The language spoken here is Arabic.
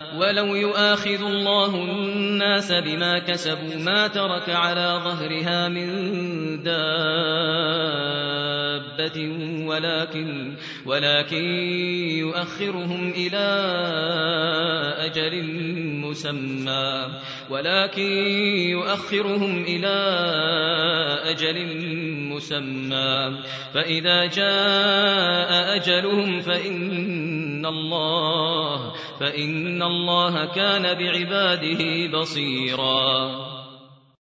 ولو يؤاخذ الله الناس بما كسبوا ما ترك على ظهرها من دابة ولكن يؤخرهم إلى أجل مسمى فإذا جاء أجلهم فإن الله كان بعباده بصيرا.